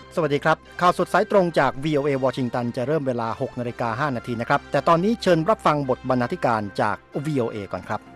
สวัสดีครับข่าวสดสายตรงจาก VOA วอชิงตันจะเริ่มเวลา 6:05 น.นะครับแต่ตอนนี้เชิญรับฟังบทบรรณาธิการจาก VOA ก่อนครับ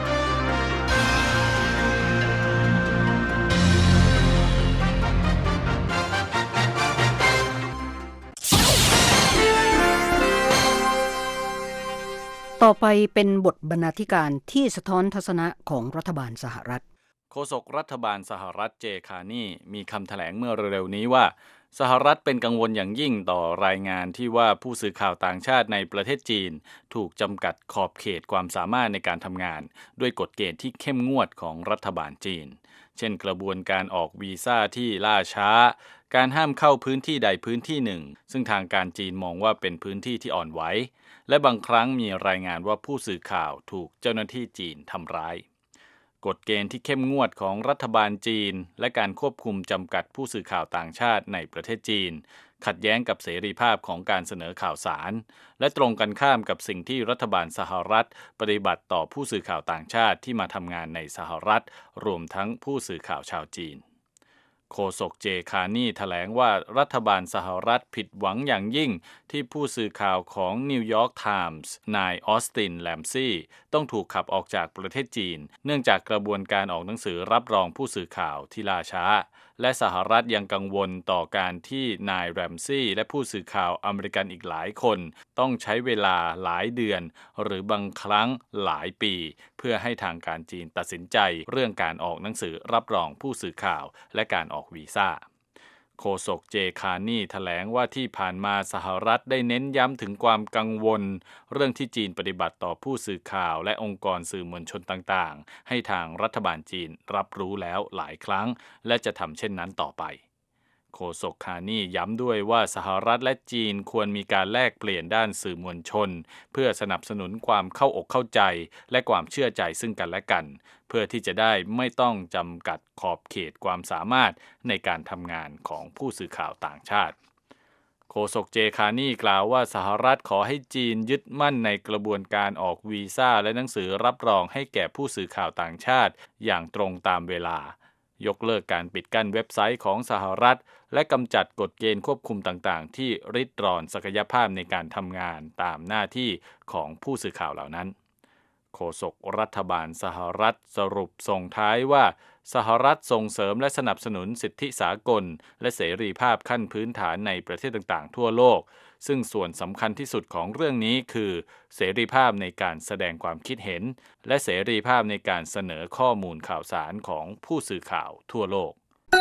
ต่อไปเป็นบทบรรณาธิการที่สะท้อนทัศนะของรัฐบาลสหรัฐโฆษกรัฐบาลสหรัฐเจคานีมีคำแถลงเมื่อเร็วๆนี้ว่าสหรัฐเป็นกังวลอย่างยิ่งต่อรายงานที่ว่าผู้สื่อข่าวต่างชาติในประเทศจีนถูกจำกัดขอบเขตความสามารถในการทำงานด้วยกฎเกณฑ์ที่เข้มงวดของรัฐบาลจีนเช่นกระบวนการออกวีซ่าที่ล่าช้าการห้ามเข้าพื้นที่ใดพื้นที่หนึ่งซึ่งทางการจีนมองว่าเป็นพื้นที่ที่อ่อนไหวและบางครั้งมีรายงานว่าผู้สื่อข่าวถูกเจ้าหน้าที่จีนทำร้ายกฎเกณฑ์ที่เข้มงวดของรัฐบาลจีนและการควบคุมจำกัดผู้สื่อข่าวต่างชาติในประเทศจีนขัดแย้งกับเสรีภาพของการเสนอข่าวสารและตรงกันข้ามกับสิ่งที่รัฐบาลสหรัฐปฏิบัติต่อผู้สื่อข่าวต่างชาติที่มาทำงานในสหรัฐรวมทั้งผู้สื่อข่าวชาวจีนโฆษกเจคานีแถลงว่ารัฐบาลสหรัฐผิดหวังอย่างยิ่งที่ผู้สื่อข่าวของนิวยอร์กไทมส์นายออสตินแลมซี่ต้องถูกขับออกจากประเทศจีนเนื่องจากกระบวนการออกหนังสือรับรองผู้สื่อข่าวที่ล่าช้าและสหรัฐยังกังวลต่อการที่นายแรมซี่และผู้สื่อข่าวอเมริกันอีกหลายคนต้องใช้เวลาหลายเดือนหรือบางครั้งหลายปีเพื่อให้ทางการจีนตัดสินใจเรื่องการออกหนังสือรับรองผู้สื่อข่าวและการออกวีซ่าโฆษกเจคานีแถลงว่าที่ผ่านมาสหรัฐได้เน้นย้ำถึงความกังวลเรื่องที่จีนปฏิบัติต่อผู้สื่อข่าวและองค์กรสื่อมวลชนต่างๆให้ทางรัฐบาลจีนรับรู้แล้วหลายครั้งและจะทำเช่นนั้นต่อไปโฆษกคานีย้ำด้วยว่าสหรัฐและจีนควรมีการแลกเปลี่ยนด้านสื่อมวลชนเพื่อสนับสนุนความเข้าอกเข้าใจและความเชื่อใจซึ่งกันและกันเพื่อที่จะได้ไม่ต้องจำกัดขอบเขตความสามารถในการทำงานของผู้สื่อข่าวต่างชาติโฆษกเจคานีกล่าวว่าสหรัฐขอให้จีนยึดมั่นในกระบวนการออกวีซ่าและหนังสือรับรองให้แก่ผู้สื่อข่าวต่างชาติอย่างตรงตามเวลายกเลิกการปิดกั้นเว็บไซต์ของสหรัฐและกำจัดกฎเกณฑ์ควบคุมต่างๆที่ริดรอนศักยภาพในการทำงานตามหน้าที่ของผู้สื่อข่าวเหล่านั้นโฆษกรัฐบาลสหรัฐสรุปส่งท้ายว่าสหรัฐส่งเสริมและสนับสนุนสิทธิสากลและเสรีภาพขั้นพื้นฐานในประเทศต่างๆทั่วโลกซึ่งส่วนสำคัญที่สุดของเรื่องนี้คือเสรีภาพในการแสดงความคิดเห็นและเสรีภาพในการเสนอข้อมูลข่าวสารของผู้สื่อข่าวทั่วโลก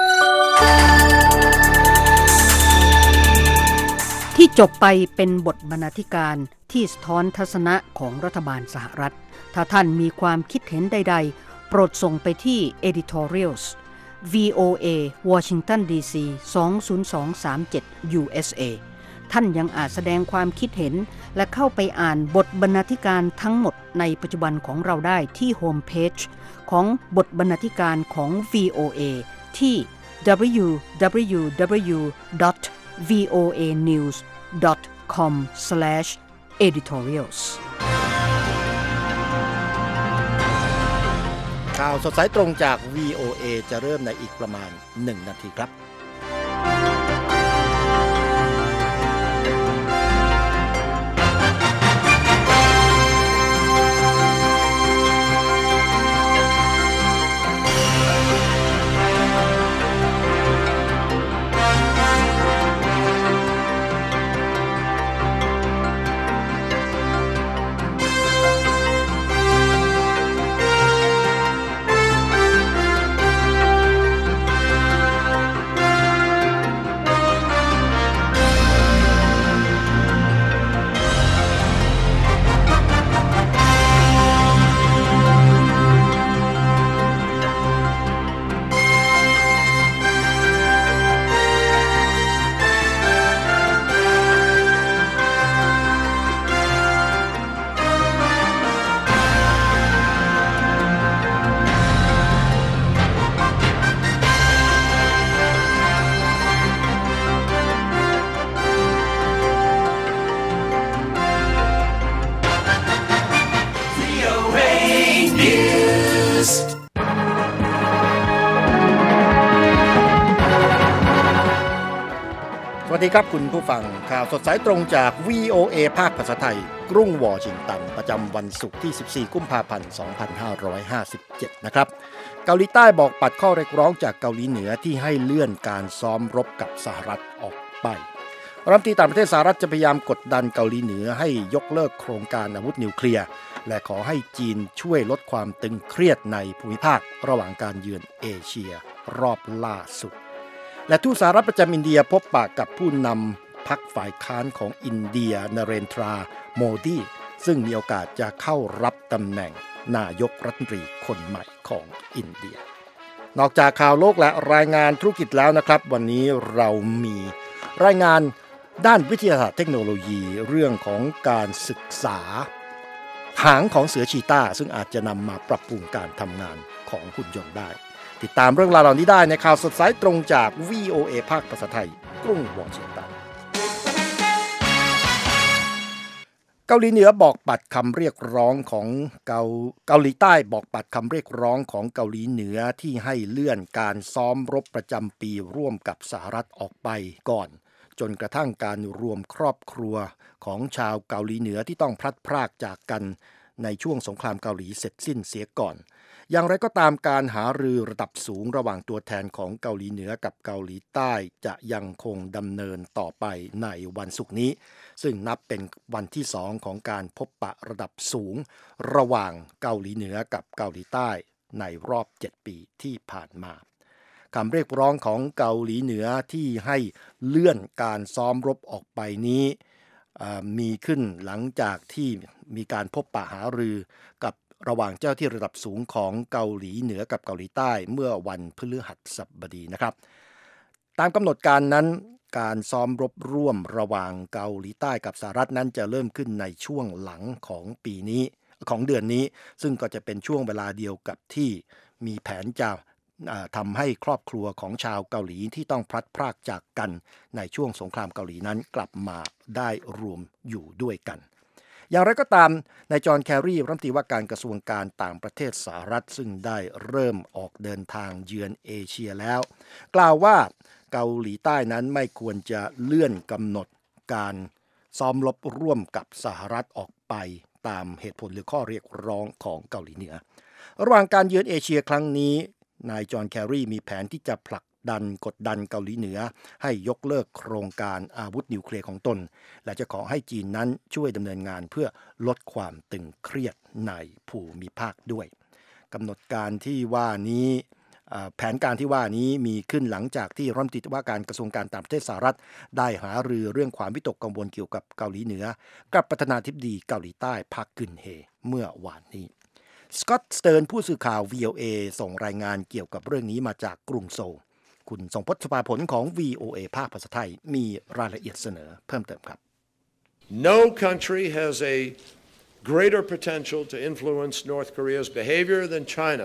ที่จบไปเป็นบทบรรณาธิการที่สะท้อนทัศนะของรัฐบาลสหรัฐถ้าท่านมีความคิดเห็นใดๆโปรดส่งไปที่ editorials VOA Washington DC 20237 USA ท่านยังอาจแสดงความคิดเห็นและเข้าไปอ่านบทบรรณาธิการทั้งหมดในปัจจุบันของเราได้ที่โฮมเพจของบทบรรณาธิการของ VOA ที่ www.voanews.com/editorials ข่าวสดสายตรงจาก VOA จะเริ่มในอีกประมาณ1 นาทีครับสดีครับคุณผู้ฟังข่าวสดสายตรงจาก VOA ภาคภาษาไทยกรุงวอชิงตันประจำวันศุกร์ที่14กุมภาพันธ์2557นะครับเกาหลีใต้บอกปัดข้อเรียกร้องจากเกาหลีเหนือที่ให้เลื่อนการซ้อมรบกับสหรัฐออกไปรัฐมนตรีต่างประเทศสหรัฐจะพยายามกดดันเกาหลีเหนือให้ยกเลิกโครงการอาวุธนิวเคลียร์และขอให้จีนช่วยลดความตึงเครียดในภูมิภาคระหว่างการเยือนเอเชียรอบล่าสุดและทูตสหรัฐประจำอินเดียพบปะกับผู้นำพรรคฝ่ายค้านของอินเดียนเรนทราโมดีซึ่งมีโอกาสจะเข้ารับตำแหน่งนายกรัฐมนตรีคนใหม่ของอินเดียนอกจากข่าวโลกและรายงานธุรกิจแล้วนะครับวันนี้เรามีรายงานด้านวิทยาศาสตร์เทคโนโลยีเรื่องของการศึกษาหางของเสือชีต้าซึ่งอาจจะนำมาปรับปรุงการทำงานของหุ่นยนต์ได้ติดตามเรื่องราวเหล่านี้ได้ในข่าวสดสายตรงจาก VOA ภาคภาษาไทยกรุงวอชิงตันเกาหลีเหนือบอกปัดคำเรียกร้องของเกาหลีใต้บอกปัดคำเรียกร้องของเกาหลีเหนือที่ให้เลื่อนการซ้อมรบประจำปีร่วมกับสหรัฐออกไปก่อนจนกระทั่งการรวมครอบครัวของชาวเกาหลีเหนือที่ต้องพลัดพรากจากกันในช่วงสงครามเกาหลีเสร็จสิ้นเสียก่อนอย่างไรก็ตามการหารือระดับสูงระหว่างตัวแทนของเกาหลีเหนือกับเกาหลีใต้จะยังคงดำเนินต่อไปในวันศุกร์นี้ซึ่งนับเป็นวันที่2ของการพบปะระดับสูงระหว่างเกาหลีเหนือกับเกาหลีใต้ในรอบ7ปีที่ผ่านมาคำเรียกร้องของเกาหลีเหนือที่ให้เลื่อนการซ้อมรบออกไปนี้มีขึ้นหลังจากที่มีการพบปะหารือกับระหว่างเจ้าที่ระดับสูงของเกาหลีเหนือกับเกาหลีใต้เมื่อวันพฤหัสบดีนะครับตามกำหนดการนั้นการซ้อมรบร่วมระหว่างเกาหลีใต้กับสหรัฐนั้นจะเริ่มขึ้นในช่วงหลังของปีนี้ของเดือนนี้ซึ่งก็จะเป็นช่วงเวลาเดียวกับที่มีแผนจะทำให้ครอบครัวของชาวเกาหลีที่ต้องพลัดพรากจากกันในช่วงสงครามเกาหลีนั้นกลับมาได้รวมอยู่ด้วยกันอย่างไรก็ตามนายจอห์นแคร์รีรัฐมนตรีว่าการกระทรวงการต่างประเทศสหรัฐซึ่งได้เริ่มออกเดินทางเยือนเอเชียแล้วกล่าวว่าเกาหลีใต้นั้นไม่ควรจะเลื่อนกำหนดการซ้อมรบร่วมกับสหรัฐออกไปตามเหตุผลหรือข้อเรียกร้องของเกาหลีเหนือระหว่างการเยือนเอเชียครั้งนี้นายจอห์นแคร์รีมีแผนที่จะผลักดันกดดันเกาหลีเหนือให้ยกเลิกโครงการอาวุธนิวเคลียร์ของตนและจะขอให้จีนนั้นช่วยดำเนินงานเพื่อลดความตึงเครียดในภูมิภาคด้วยกำหนดการที่ว่านี้แผนการที่ว่านี้มีขึ้นหลังจากที่รัฐมนตรีว่าการกระทรวงการต่างประเทศสหรัฐได้หารือเรื่องความวิตกกังวลเกี่ยวกับเกาหลีเหนือกับประธานาธิบดีเกาหลีใต้พรรคกึนเฮเมื่อวานนี้สก็อตต์สเติร์นผู้สื่อข่าว VOA ส่งรายงานเกี่ยวกับเรื่องนี้มาจากกรุงโซลคุณทรงพจน์ สภาผลของ VOA ภาคภาษาไทยมีรายละเอียดเสนอเพิ่มเติมครับ No country has a greater potential to influence North Korea's behavior than China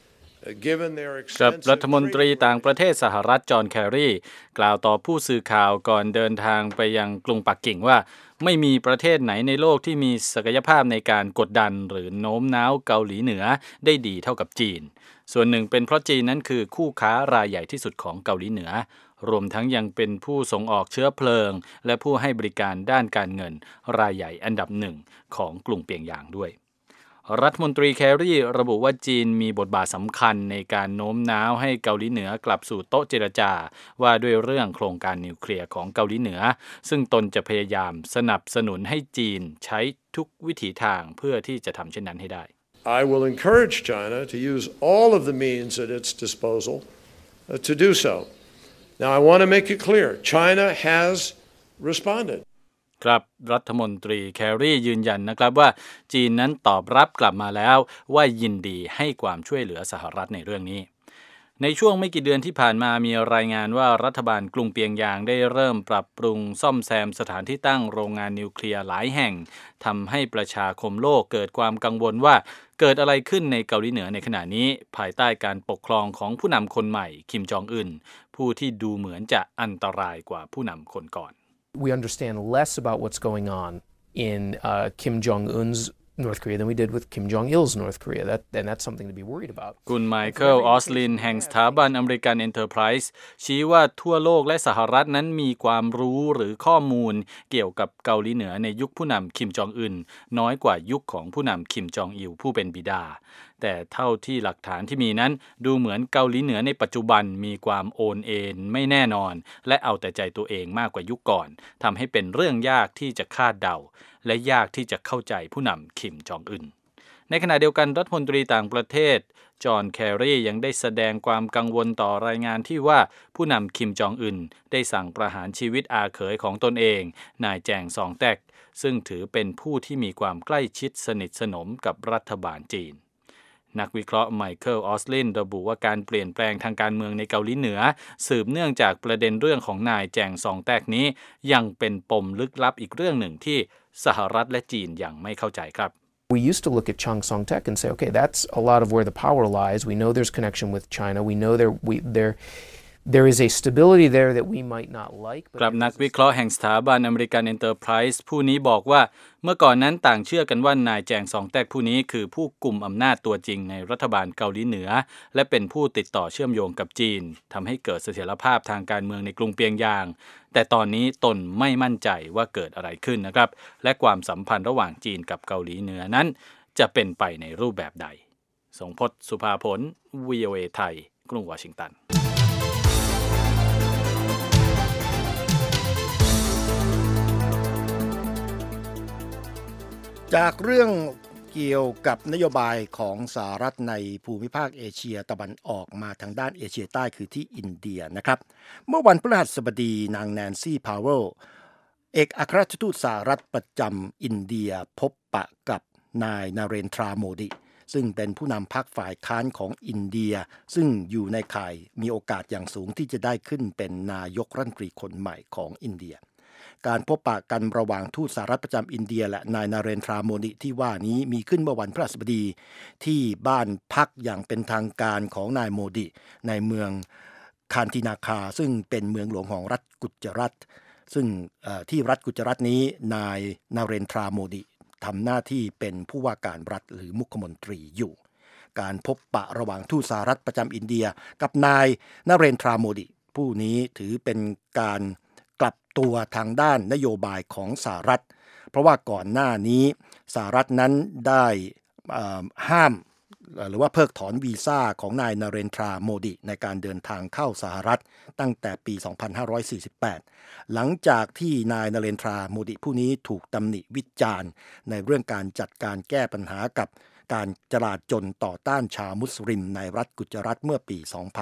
given their กับ extensive รัฐมนตรีต่างประเทศสหรัฐจอห์นแคร์รีกล่าวต่อผู้สื่อข่าวก่อนเดินทางไปยังกรุงปักกิ่งว่าไม่มีประเทศไหนในโลกที่มีศักยภาพในการกดดันหรือโน้มน้าวเกาหลีเหนือได้ดีเท่ากับจีนส่วนหนึ่งเป็นเพราะจีนนั้นคือคู่ค้ารายใหญ่ที่สุดของเกาหลีเหนือรวมทั้งยังเป็นผู้ส่งออกเชื้อเพลิงและผู้ให้บริการด้านการเงินรายใหญ่อันดับหนึ่งของกรุงเปียงยางด้วยรัฐมนตรีแคร์รีระบุว่าจีนมีบทบาทสำคัญในการโน้มน้าวให้เกาหลีเหนือกลับสู่โต๊ะเจรจาว่าด้วยเรื่องโครงการนิวเคลียร์ของเกาหลีเหนือซึ่งตนจะพยายามสนับสนุนให้จีนใช้ทุกวิถีทางเพื่อที่จะทำเช่นนั้นให้ได้ I will encourage China to use all of the means at its disposal to do so. Now I want to make it clear, China has responded. ครับรัฐมนตรีแคร์รียืนยันนะครับว่าจีนนั้นตอบรับกลับมาแล้วว่ายินดีให้ความช่วยเหลือสหรัฐในเรื่องนี้ในช่วงไม่กี่เดือนที่ผ่านมามีรายงานว่ารัฐบาลกรุงเปียงยางได้เริ่มปรับปรุงซ่อมแซมสถานที่ตั้งโรงงานนิวเคลียร์หลายแห่งทำให้ประชาคมโลกเกิดความกังวลว่าเกิดอะไรขึ้นในเกาหลีเหนือในขณะนี้ภายใต้การปกครองของผู้นำคนใหม่คิมจองอึนผู้ที่ดูเหมือนจะอันตรายกว่าผู้นำคนก่อน We understand less about what's going on in Kim Jong-un's North Korea than we did with Kim Jong-il's North Korea. And that's something to be worried about. คุณไมเคิล ออสลินแห่งสถาบันอเมริกันเอ็นเตอร์ไพรส์ชี้ว่าทั่วโลกและสหรัฐนั้นมีความรู้หรือข้อมูลเกี่ยวกับเกาหลีเหนือในยุคผู้นำคิมจองอึนน้อยกว่ายุคของผู้นำคิมจองอิลผู้เป็นบิดาแต่เท่าที่หลักฐานที่มีนั้นดูเหมือนเกาหลีเหนือในปัจจุบันมีความโอนเอ็นไม่แน่นอนและเอาแต่ใจตัวเองมากกว่ายุคก่อนทำให้เป็นเรื่องยากที่จะคาดเดาและยากที่จะเข้าใจผู้นำคิมจองอึนในขณะเดียวกันรัฐมนตรีต่างประเทศจอห์นแครียังได้แสดงความกังวลต่อรายงานที่ว่าผู้นำคิมจองอึนได้สั่งประหารชีวิตอาเขยของตนเองนายแจงซองแตกซึ่งถือเป็นผู้ที่มีความใกล้ชิดสนิทสนมกับรัฐบาลจีนนักวิเคราะห์ไมเคิล ออสลินระบุว่าการเปลี่ยนแปลงทางการเมืองในเกาหลีเหนือสืบเนื่องจากประเด็นเรื่องของนายแจงซองแตกนี้ยังเป็นปมลึกลับอีกเรื่องหนึ่งที่สหรัฐและจีนยังไม่เข้าใจครับ We used to look at Chung Song-taek and say, okay, that's a lot of where the power lies. We know there's connection with China. We know there is a stability there that we might not like. ครับนักวิเคราะห์แห่งสถาบันอเมริกันเอ็นเตอร์ไพรส์ผู้นี้บอกว่าเมื่อก่อนนั้นต่างเชื่อกันว่านายแจงซองแตกผู้นี้คือผู้กุมอำนาจตัวจริงในรัฐบาลเกาหลีเหนือและเป็นผู้ติดต่อเชื่อมโยงกับจีนทำให้เกิดเสถียรภาพทางการเมืองในกรุงเปียงยางแต่ตอนนี้ตนไม่มั่นใจว่าเกิดอะไรขึ้นนะครับและความสัมพันธ์ระหว่างจีนกับเกาหลีเหนือนั้นจะเป็นไปในรูปแบบใดสงพจน์ สุภาผล VOA ไทยกรุงวอชิงตันจากเรื่องเกี่ยวกับนโยบายของสหรัฐในภูมิภาคเอเชียตะวันออกมาทางด้านเอเชียใต้คือที่อินเดียนะครับเมื่อวันพฤหัสบดีนางแนนซี่พาวเวลเอกอัครราชทูตสหรัฐประจำอินเดียพบปะกับนายนาเรนทราโมดิซึ่งเป็นผู้นำพรรคฝ่ายค้านของอินเดียซึ่งอยู่ในข่ายมีโอกาสอย่างสูงที่จะได้ขึ้นเป็นนายกรัฐมนตรีคนใหม่ของอินเดียการพบปะกันระหว่างทูตสหรัฐประจำอินเดียและนายนาเรนทราโมดิที่ว่านี้มีขึ้นเมื่อวันพฤหัสบดีที่บ้านพักอย่างเป็นทางการของนายโมดิในเมืองคานตินาคาซึ่งเป็นเมืองหลวงของรัฐกุจรัตซึ่งที่รัฐกุจรัตนี้นายนาเรนทราโมดิทำหน้าที่เป็นผู้ว่าการรัฐหรือมุขมนตรีอยู่การพบปะระหว่างทูตสหรัฐประจำอินเดียกับนายนาเรนทราโมดิผู้นี้ถือเป็นการกลับตัวทางด้านนโยบายของสหรัฐเพราะว่าก่อนหน้านี้สหรัฐนั้นได้ห้ามหรือว่าเพิกถอนวีซ่าของนายนาเรนทราโมดิในการเดินทางเข้าสหรัฐตั้งแต่ปี 2548 หลังจากที่นายนาเรนทราโมดิผู้นี้ถูกตำหนิวิจารณ์ในเรื่องการจัดการแก้ปัญหากับการจลาจลต่อต้านชาวมุสลิมในรัฐกุจรัตเมื่อปี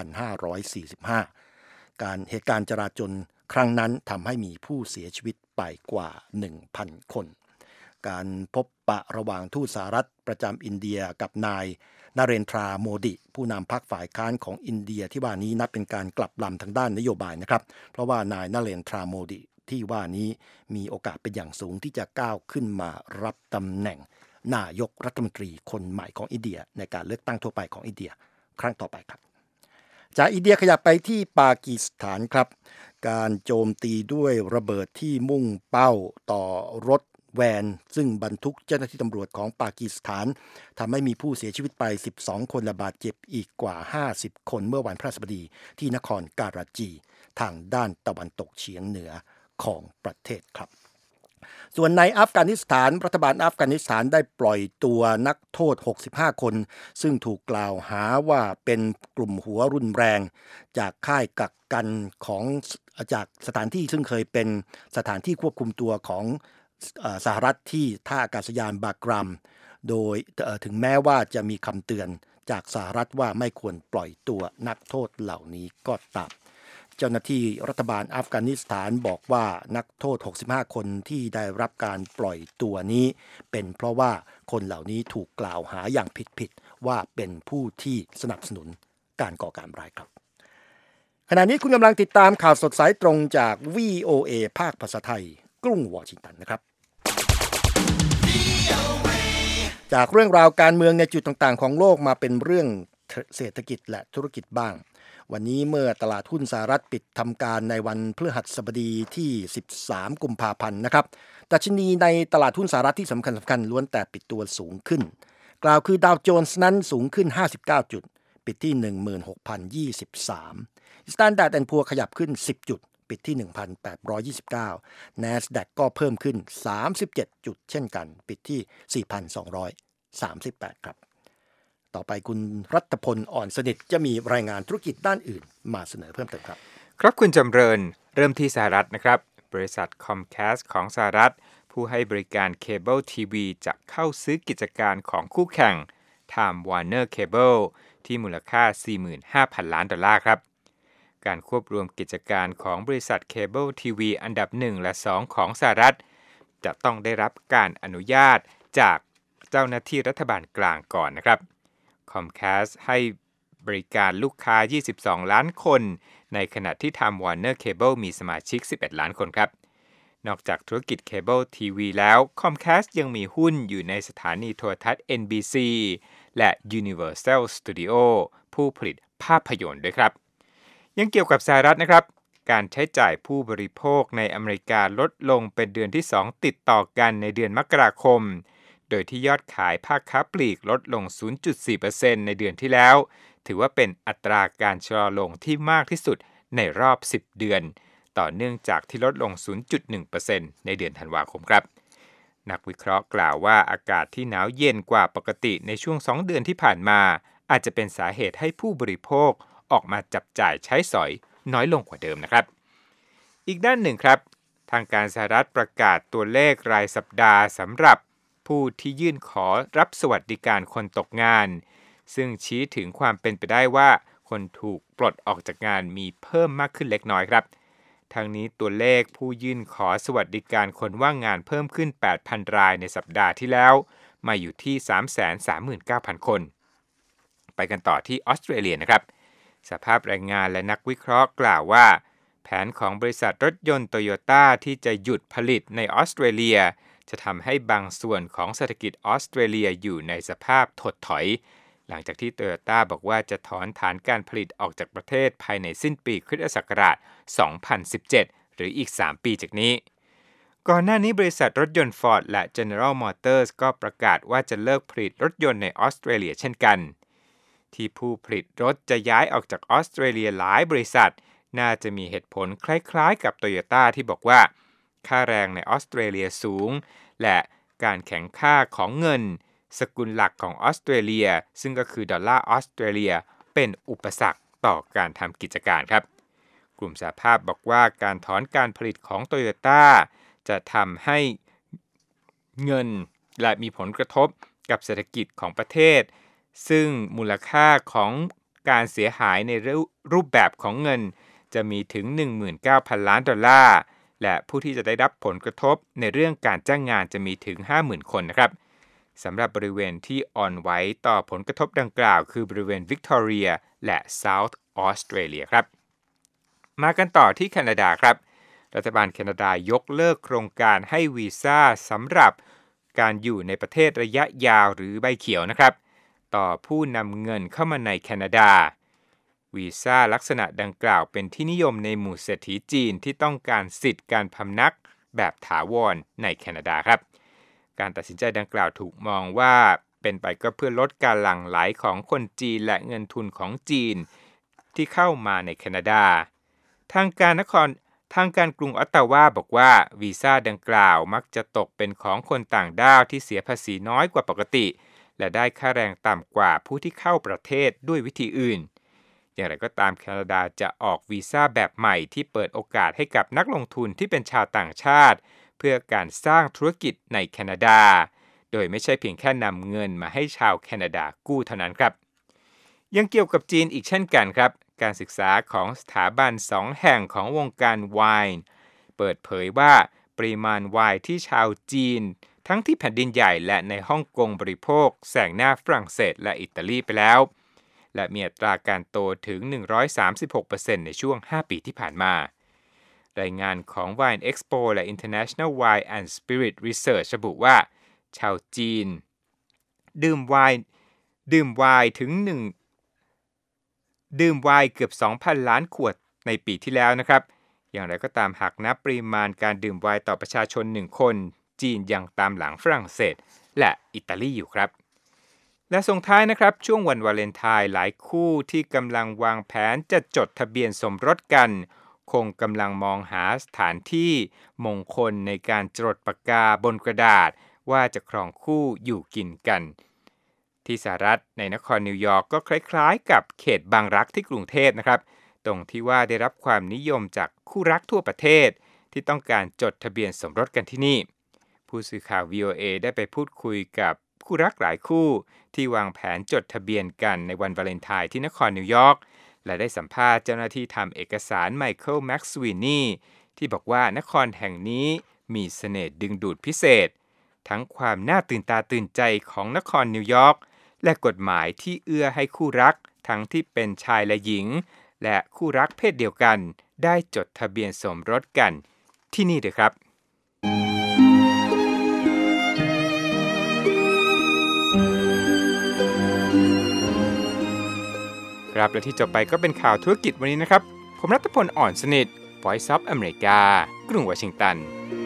2545 เหตุการณ์จลาจลครั้งนั้นทำให้มีผู้เสียชีวิตไปกว่า 1,000 คนการพบปะระหว่างทูตสหรัฐประจำอินเดียกับนายนาเรนทราโมดิผู้นำพรรคฝ่ายค้านของอินเดียที่ว่านี้นับเป็นการกลับลำทางด้านนโยบายนะครับเพราะว่านายนาเรนทราโมดิที่ว่านี้มีโอกาสเป็นอย่างสูงที่จะก้าวขึ้นมารับตำแหน่งนายกรัฐมนตรีคนใหม่ของอินเดียในการเลือกตั้งทั่วไปของอินเดียครั้งต่อไปครับจากอินเดียขยับไปที่ปากีสถานครับการโจมตีด้วยระเบิดที่มุ่งเป้าต่อรถแวนซึ่งบรรทุกเจ้าหน้าที่ตำรวจของปากีสถานทำให้มีผู้เสียชีวิตไป12คนและบาดเจ็บอีกกว่า50คนเมื่อวันพฤหัสบดีที่นครการาจีทางด้านตะวันตกเฉียงเหนือของประเทศครับส่วนในอัฟกานิสถานรัฐบาลอัฟกานิสถานได้ปล่อยตัวนักโทษ65คนซึ่งถูกกล่าวหาว่าเป็นกลุ่มหัวรุนแรงจากค่ายกักกันของจากสถานที่ซึ่งเคยเป็นสถานที่ควบคุมตัวของสหรัฐที่ท่าอากาศยานบากรัมโดยถึงแม้ว่าจะมีคำเตือนจากสหรัฐว่าไม่ควรปล่อยตัวนักโทษเหล่านี้ก็ตามเจ้าหน้าที่รัฐบาลอัฟกานิสถานบอกว่านักโทษ65คนที่ได้รับการปล่อยตัวนี้เป็นเพราะว่าคนเหล่านี้ถูกกล่าวหาอย่างผิดว่าเป็นผู้ที่สนับสนุนการก่อการร้ายครับขณะนี้คุณกำลังติดตามข่าวสดสายตรงจาก VOA ภาคภาษาไทยกรุงวอชิงตันนะครับจากเรื่องราวการเมืองในจุดต่างๆของโลกมาเป็นเรื่องเศรษฐกิจและธุรกิจบ้างวันนี้เมื่อตลาดหุ้นสหรัฐปิดทำการในวันพฤหัสบดีที่13กุมภาพันธ์นะครับดัชนีในตลาดหุ้นสหรัฐที่สำคัญล้วนแต่ปิดตัวสูงขึ้นกล่าวคือดาวโจนส์นั้นสูงขึ้น59จุดปิดที่ 16,023 Standard & Poor's ขยับขึ้น10จุดปิดที่ 1,829 NASDAQ ก็เพิ่มขึ้น37จุดเช่นกันปิดที่ 4,238 ครับต่อไปคุณรัตพลอ่อนสนิทจะมีรายงานธุรกิจด้านอื่นมาเสนอเพิ่มเติมครับครับคุณจำเริญเริ่มที่สหรัฐนะครับบริษัท Comcast ของสหรัฐผู้ให้บริการเคเบิลทีวีจะเข้าซื้อกิจการของคู่แข่ง Time Warner Cable ที่มูลค่า 45,000 ล้านดอลลาร์ครับการควบรวมกิจการของบริษัทเคเบิลทีวีอันดับ1และ2ของสหรัฐจะต้องได้รับการอนุญาตจากเจ้าหน้าที่รัฐบาลกลางก่อนนะครับ Comcast ให้บริการลูกค้า22ล้านคนในขณะที่ Time Warner Cable มีสมาชิก11ล้านคนครับนอกจากธุรกิจเคเบิลทีวีแล้ว Comcast ยังมีหุ้นอยู่ในสถานีโทรทัศน์ NBC และ Universal Studio ผู้ผลิตภาพยนตร์ด้วยครับยังเกี่ยวกับสหรัฐนะครับการใช้จ่ายผู้บริโภคในอเมริกาลดลงเป็นเดือนที่2ติดต่อกันในเดือนมกราคมโดยที่ยอดขายภาคค้าปลีกลดลง 0.4% ในเดือนที่แล้วถือว่าเป็นอัตราการชะลอลงที่มากที่สุดในรอบ10เดือนต่อเนื่องจากที่ลดลง 0.1% ในเดือนธันวาคมครับนักวิเคราะห์กล่าวว่าอากาศที่หนาวเย็นกว่าปกติในช่วง2เดือนที่ผ่านมาอาจจะเป็นสาเหตุให้ผู้บริโภคออกมาจับจ่ายใช้สอยน้อยลงกว่าเดิมนะครับอีกด้านหนึ่งครับทางการสหรัฐประกาศตัวเลขรายสัปดาห์สำหรับผู้ที่ยื่นขอรับสวัสดิการคนตกงานซึ่งชี้ถึงความเป็นไปได้ว่าคนถูกปลดออกจากงานมีเพิ่มมากขึ้นเล็กน้อยครับทางนี้ตัวเลขผู้ยื่นขอสวัสดิการคนว่างงานเพิ่มขึ้น 8,000 รายในสัปดาห์ที่แล้วมาอยู่ที่ 339,000 คนไปกันต่อที่ออสเตรเลียนะครับสภาพแรงงานและนักวิเคราะห์กล่าวว่าแผนของบริษัทรถยนต์โตโยต้าที่จะหยุดผลิตในออสเตรเลียจะทำให้บางส่วนของเศรษฐกิจออสเตรเลียอยู่ในสภาพถดถอยหลังจากที่โตโยต้าบอกว่าจะถอนฐานการผลิตออกจากประเทศภายในสิ้นปีคริสตศักราช 2017 หรืออีก 3 ปีจากนี้ก่อนหน้านี้บริษัทรถยนต์ Ford และ General Motors ก็ประกาศว่าจะเลิกผลิตรถยนต์ในออสเตรเลียเช่นกันที่ผู้ผลิตรถจะย้ายออกจากออสเตรเลียหลายบริษัทน่าจะมีเหตุผลคล้ายๆกับโตโยต้าที่บอกว่าค่าแรงในออสเตรเลียสูงและการแข่งค่าของเงินสกุลหลักของออสเตรเลียซึ่งก็คือดอลลาร์ออสเตรเลียเป็นอุปสรรคต่อการทำกิจการครับกลุ่มสหภาพบอกว่าการถอนการผลิตของโตโยต้าจะทำให้เงินและมีผลกระทบกับเศรษฐกิจของประเทศซึ่งมูลค่าของการเสียหายในรูปแบบของเงินจะมีถึง 19,000 ล้านดอลลาร์และผู้ที่จะได้รับผลกระทบในเรื่องการจ้างงานจะมีถึง 50,000 คนนะครับสำหรับบริเวณที่อ่อนไหวต่อผลกระทบดังกล่าวคือบริเวณวิกตอเรียและเซาท์ออสเตรเลียครับมากันต่อที่แคนาดาครับรัฐบาลแคนาดายกเลิกโครงการให้วีซ่าสำหรับการอยู่ในประเทศระยะยาวหรือใบเขียวนะครับต่อผู้นำเงินเข้ามาในแคนาดาวีซ่าลักษณะดังกล่าวเป็นที่นิยมในหมู่เศรษฐีจีนที่ต้องการสิทธิ์การพำนักแบบถาวรในแคนาดาครับการตัดสินใจดังกล่าวถูกมองว่าเป็นไปก็เพื่อลดการหลั่งไหลของคนจีนและเงินทุนของจีนที่เข้ามาในแคนาดาทางการกรุงออตตาวาบอกว่าวีซ่าดังกล่าวมักจะตกเป็นของคนต่างด้าวที่เสียภาษีน้อยกว่าปกติและได้ค่าแรงต่ำกว่าผู้ที่เข้าประเทศด้วยวิธีอื่นอย่างไรก็ตามแคนาดาจะออกวีซ่าแบบใหม่ที่เปิดโอกาสให้กับนักลงทุนที่เป็นชาวต่างชาติเพื่อการสร้างธุรกิจในแคนาดาโดยไม่ใช่เพียงแค่นำเงินมาให้ชาวแคนาดากู้เท่านั้นครับยังเกี่ยวกับจีนอีกเช่นกันครับการศึกษาของสถาบัน2แห่งของวงการไวน์เปิดเผยว่าปริมาณไวน์ที่ชาวจีนทั้งที่แผ่นดินใหญ่และในฮ่องกงบริโภคแซงหน้าฝรั่งเศสและอิตาลีไปแล้วและมีอัตราการโตถึง 136% ในช่วง 5 ปีที่ผ่านมารายงานของ Wine Expo และ International Wine and Spirit Research ระบุว่าชาวจีนดื่มไวน์ถึงดื่มไวน์เกือบ 2,000 ล้านขวดในปีที่แล้วนะครับอย่างไรก็ตามหากนับปริมาณการดื่มไวน์ต่อประชาชน1คนจีนยังตามหลังฝรั่งเศสและอิตาลีอยู่ครับและส่งท้ายนะครับช่วงวันวาเลนไทน์หลายคู่ที่กำลังวางแผนจะจดทะเบียนสมรสกันคงกำลังมองหาสถานที่มงคลในการจดปากกาบนกระดาษว่าจะครองคู่อยู่กินกันที่สหรัฐในนครนิวยอร์กก็คล้ายๆกับเขตบางรักที่กรุงเทพนะครับตรงที่ว่าได้รับความนิยมจากคู่รักทั่วประเทศที่ต้องการจดทะเบียนสมรสกันที่นี่ผู้สื่อข่าว VOA ได้ไปพูดคุยกับคู่รักหลายคู่ที่วางแผนจดทะเบียนกันในวันวาเลนไทน์ที่นครนิวยอร์กและได้สัมภาษณ์เจ้าหน้าที่ทำเอกสารไมเคิลแม็กซ์วีนีที่บอกว่านครแห่งนี้มีเสน่ห์ดึงดูดพิเศษทั้งความน่าตื่นตาตื่นใจของนครนิวยอร์กและกฎหมายที่เอื้อให้คู่รักทั้งที่เป็นชายและหญิงและคู่รักเพศเดียวกันได้จดทะเบียนสมรสกันที่นี่ด้วยครับครับและที่จบไปก็เป็นข่าวธุรกิจวันนี้นะครับผมรัตพลอ่อนสนิท Voice of America กรุงวอชิงตัน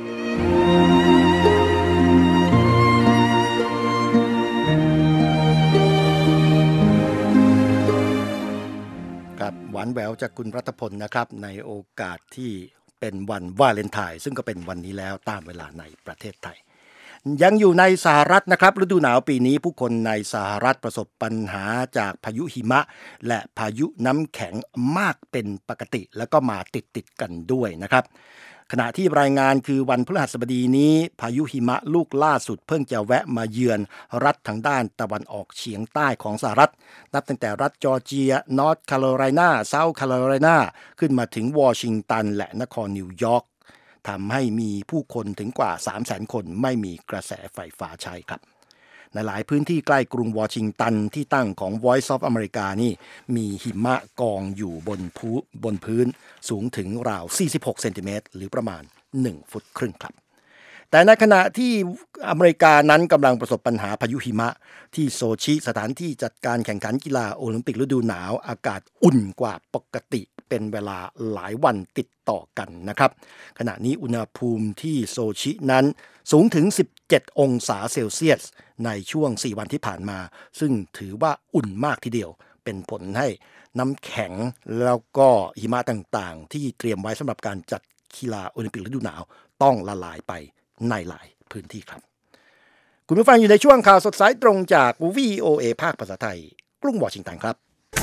ครับหวานแหววจากคุณรัตพลนะครับในโอกาสที่เป็นวันวาเลนไทน์ซึ่งก็เป็นวันนี้แล้วตามเวลาในประเทศไทยยังอยู่ในสหรัฐนะครับฤดูหนาวปีนี้ผู้คนในสหรัฐประสบปัญหาจากพายุหิมะและพายุน้ำแข็งมากเป็นปกติแล้วก็มาติดกันด้วยนะครับขณะที่รายงานคือวันพฤหัสบดีนี้พายุหิมะลูกล่าสุดเพิ่งจะแวะมาเยือนรัฐทางด้านตะวันออกเฉียงใต้ของสหรัฐนับตั้งแต่รัฐจอร์เจียนอร์ทแคโรไลนาเซาท์แคโรไลนาขึ้นมาถึงวอชิงตันและนครนิวยอร์กทำให้มีผู้คนถึงกว่า 300,000 คนไม่มีกระแสไฟฟ้าใช้ครับในหลายพื้นที่ใกล้กรุงวอชิงตันที่ตั้งของ Voice of America นี่มีหิมะกองอยู่บนพื้นสูงถึงราว46เซนติเมตรหรือประมาณ1ฟุตครึ่งครับแต่ในขณะที่อเมริกานั้นกำลังประสบปัญหาพายุหิมะที่โซชิสถานที่จัดการแข่งขันกีฬาโอลิมปิกฤดูหนาวอากาศอุ่นกว่าปกติเป็นเวลาหลายวันติดต่อกันนะครับขณะนี้อุณหภูมิที่โซชินั้นสูงถึง17องศาเซลเซียสในช่วง4วันที่ผ่านมาซึ่งถือว่าอุ่นมากทีเดียวเป็นผลให้น้ำแข็งแล้วก็หิมะต่างๆที่เตรียมไว้สำหรับการจัดกีฬาโอลิมปิกฤดูหนาวต้องละลายไปในหลายพื้นที่ครับคุณผู้ฟังอยู่ในช่วงข่าวสดสายตรงจาก VOA ภาคภาษาไทยกรุงวอชิงตันครับ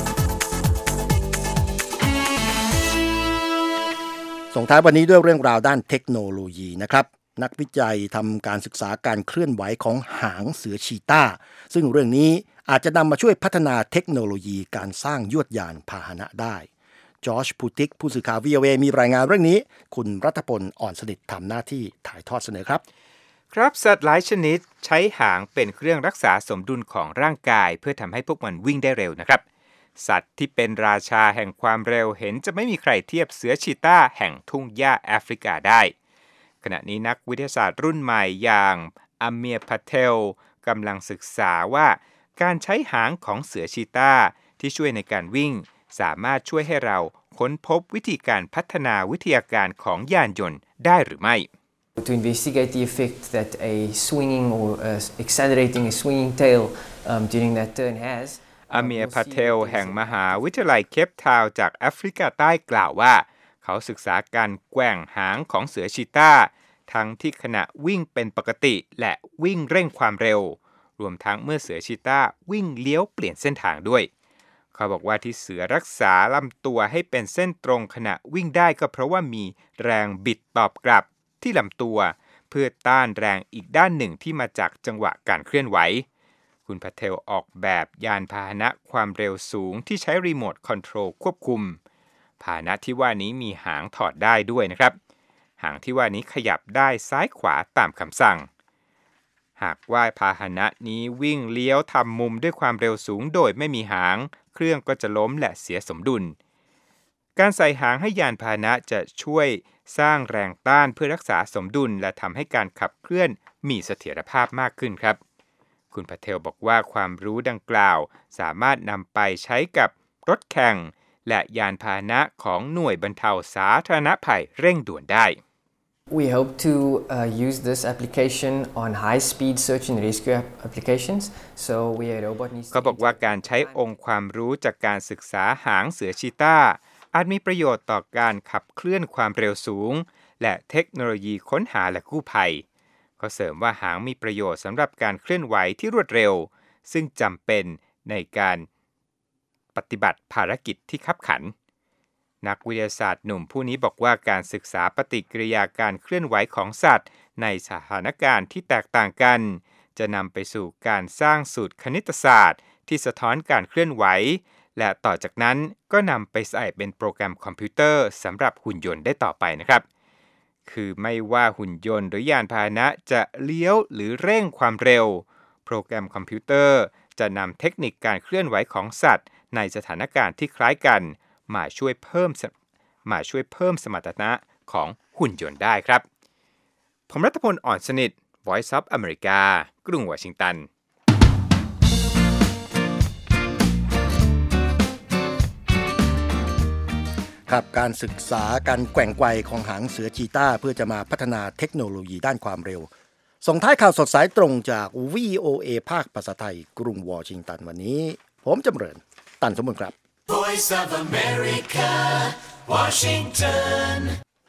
ส่งท้ายวันนี้ด้วยเรื่องราวด้านเทคโนโลยีนะครับนักวิจัยทำการศึกษาการเคลื่อนไหวของหางเสือชีต้าซึ่งเรื่องนี้อาจจะนำมาช่วยพัฒนาเทคโนโลยีการสร้างยวดยานพาหนะได้จอร์จพูติกผู้สื่อข่าว VOA มีรายงานเรื่องนี้คุณรัตพลอ่อนสนิททำหน้าที่ถ่ายทอดเสนอครับครับสัตว์หลายชนิดใช้หางเป็นเครื่องรักษาสมดุลของร่างกายเพื่อทำให้พวกมันวิ่งได้เร็วนะครับสัตว์ที่เป็นราชาแห่งความเร็วเห็นจะไม่มีใครเทียบเสือชีต้าแห่งทุ่งหญ้าแอฟริกาได้ขณะนี้นักวิทยาศาสตร์รุ่นใหม่อย่างอาเมียร์ พาเทลกำลังศึกษาว่าการใช้หางของเสือชีต้าที่ช่วยในการวิ่งสามารถช่วยให้เราค้นพบวิธีการพัฒนาวิทยาการของยานยนต์ได้หรือไม่ To investigate the effect that a swinging or accelerating a swinging tail during that turn has อาเมียร์ พาเทลแห่งมหาวิทยาลัยเคปทาวน์จากแอฟริกาใต้กล่าวว่าเขาศึกษาการแกว่งหางของเสือชีต้าทั้งที่ขณะวิ่งเป็นปกติและวิ่งเร่งความเร็วรวมทั้งเมื่อเสือชีต้าวิ่งเลี้ยวเปลี่ยนเส้นทางด้วยเขาบอกว่าที่เสือรักษาลำตัวให้เป็นเส้นตรงขณะวิ่งได้ก็เพราะว่ามีแรงบิดตอบกลับที่ลำตัวเพื่อต้านแรงอีกด้านหนึ่งที่มาจากจังหวะการเคลื่อนไหวคุณพาเทลออกแบบยานพาหนะความเร็วสูงที่ใช้รีโมทคอนโทรลควบคุมพาหนะที่ว่านี้มีหางถอดได้ด้วยนะครับหางที่ว่านี้ขยับได้ซ้ายขวาตามคำสั่งหากว่าพาหนะนี้วิ่งเลี้ยวทำมุมด้วยความเร็วสูงโดยไม่มีหางเครื่องก็จะล้มและเสียสมดุลการใส่หางให้ยานพาหนะจะช่วยสร้างแรงต้านเพื่อรักษาสมดุลและทำให้การขับเคลื่อนมีเสถียรภาพมากขึ้นครับคุณพาเทลบอกว่าความรู้ดังกล่าวสามารถนำไปใช้กับรถแข่งและยานพาหนะของหน่วยบรรเทาสาธารณภัยเร่งด่วนได้ We hope to use this application on high-speed search and rescue applications. So we at Robot needs to ก็บอกว่าการใช้องค์ความรู้จากการศึกษาหางเสือชีต้าอาจมีประโยชน์ต่อการขับเคลื่อนความเร็วสูงและเทคโนโลยีค้นหาและกู้ภัยเขาเสริมว่าหางมีประโยชน์สำหรับการเคลื่อนไหวที่รวดเร็วซึ่งจำเป็นในการปฏิบัติภารกิจที่คับขันนักวิทยาศาสตร์หนุ่มผู้นี้บอกว่าการศึกษาปฏิกิริยาการเคลื่อนไหวของสัตว์ในสถานการณ์ที่แตกต่างกันจะนำไปสู่การสร้างสูตรคณิตศาสตร์ที่สะท้อนการเคลื่อนไหวและต่อจากนั้นก็นำไปใส่เป็นโปรแกรมคอมพิวเตอร์สำหรับหุ่นยนต์ได้ต่อไปนะครับคือไม่ว่าหุ่นยนต์หรือยานพาหนะจะเลี้ยวหรือเร่งความเร็วโปรแกรมคอมพิวเตอร์จะนำเทคนิคการเคลื่อนไหวของสัตว์ในสถานการณ์ที่คล้ายกันมาช่วยเพิ่มสมรรถนะของหุ่นยนต์ได้ครับผมรัฐพล อ่อนสนิท Voice of America กรุงวอชิงตันครับการศึกษาการแกว่งไกวของหางเสือชีต้าเพื่อจะมาพัฒนาเทคโนโลยีด้านความเร็วส่งท้ายข่าวสดสายตรงจาก VOA ภาคภาษาไทยกรุงวอชิงตันวันนี้ผมจำเริญตันสมบูรณ์ครับ Voice of America Washington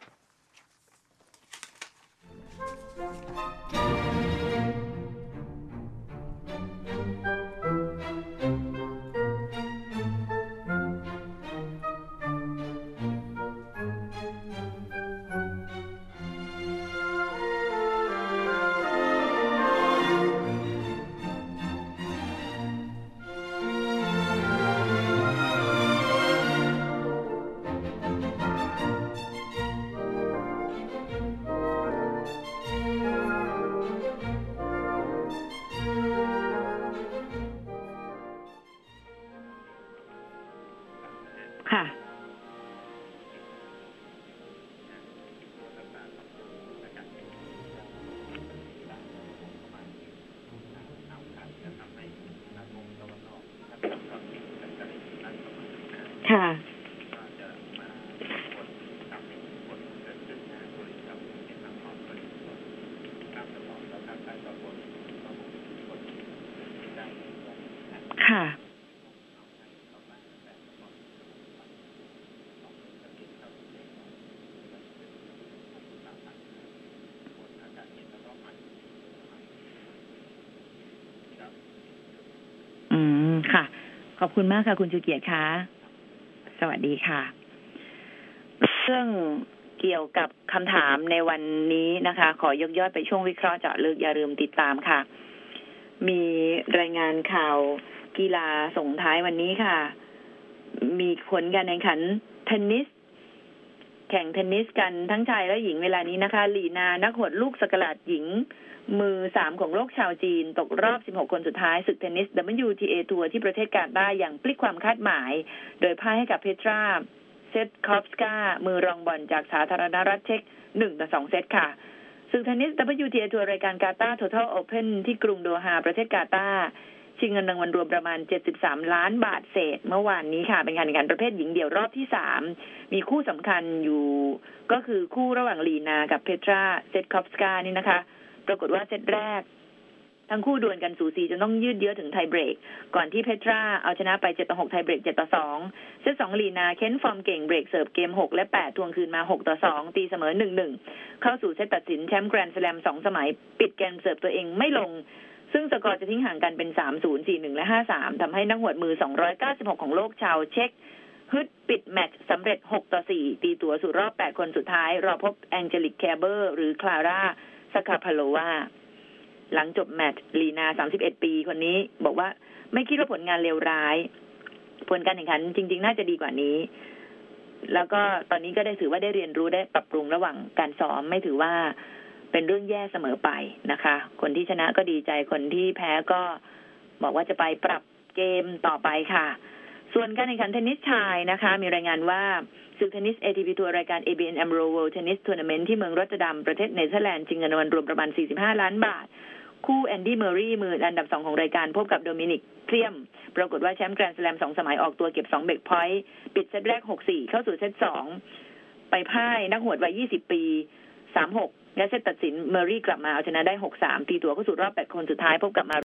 ค่ะค่ะค่ะค่ะขอบคุณมากค่ะคุณชูเกียรติค่ะสวัสดีค่ะเรื่องเกี่ยวกับคำถามในวันนี้นะคะขอยกยอดไปช่วงวิเคราะห์เจาะลึกอย่าลืมติดตามค่ะมีรายงานข่าวกีฬาส่งท้ายวันนี้ค่ะมีผลการแข่งขันเทนนิสแข่งเทนนิสกันทั้งชายและหญิงเวลานี้นะคะลีนานักหวดลูกสกัดหญิงมือ3ของโลกชาวจีนตกรอบ16คนสุดท้ายศึกเทนนิส WTA ทัวร์ที่ประเทศกาตาร์อย่างพลิกความคาดหมายโดยพ่ายให้กับเพตราเซตคอฟสกามือรองบอลจากสาธารณรัฐเช็ก1-2 เซตค่ะศึกเทนนิส WTA ทัวร์รายการกาตาร์ Total Open ที่กรุงโดฮาประเทศกาตาร์ชิงเงินรางวัลรวมประมาณ73ล้านบาทเศษเมื่อวานนี้ค่ะเป็นการแข่งขันประเภทหญิงเดี่ยวรอบที่3มีคู่สำคัญอยู่ก็คือคู่ระหว่างลีนากับเพตราเซตคอฟสกานี่นะคะปรากฏว่าเซตแรกทั้งคู่ดวลกันสูสีจนต้องยืดเยื้อถึงไทเบรกก่อนที่เพตราเอาชนะไป7-6ไทเบรก7-2เซต2ลีนาเค้นฟอร์มเก่งเบรกเสิร์ฟเกม6และ8ทวงคืนมา6-2ตีเสมอ 1-1 เข้าสู่เซตตัดสินแชมป์แกรนด์สแลม2สมัยปิดเกมเสิร์ฟตัวเองไม่ลงซึ่งสกอร์จะทิ้งห่างกันเป็น 3-0 4-1 และ 5-3 ทำให้นักหวดมือ296ของโลกชาวเช็กฮึดปิดแมตช์สำเร็จ6-4ตีตั๋วสู่รอบ8คนสุดท้ายรอพบแองเจลิกแคเบอร์หรือคลาร่าสคาพาโลวาหลังจบแมตช์ลีนา31ปีคนนี้บอกว่าไม่คิดว่าผลงานเลวร้ายผลการแข่งขันจริงๆน่าจะดีกว่านี้แล้วก็ตอนนี้ก็ได้ถือว่าได้เรียนรู้ได้ปรับปรุงระหว่างการซ้อมไม่ถือว่าเป็นเรื่องแย่เสมอไปนะคะคนที่ชนะก็ดีใจคนที่แพ้ก็บอกว่าจะไปปรับเกมต่อไปค่ะส่วนการแข่งขันเทนนิสชายนะคะมีรายงานว่าศึกเทนนิส ATP ทัวร์รายการ ABN AMRO World Tennis Tournament ที่เมืองรอตเตอร์ดัมประเทศเนเธอร์แลนด์ชิงเงินรางวัลรวมประมาณ45ล้านบาทคู่แอนดี้เมอร์รีมืออันดับ2ของรายการพบกับโดมินิกเทียมปรากฏว่าแชมป์แกรนด์สแลม2สมัยออกตัวเก็บ2เบรกพอยต์ปิดเซตแรก 6-4 เข้าสู่เซต2ไปพ่ายนักหวดวัย20 ปี 3-6 และเซตตัดสินเมอร์รีกลับมาเอาชนะได้ 6-3 ตีตัวเข้าสู่รอบ8คนสุดท้ายพบกับ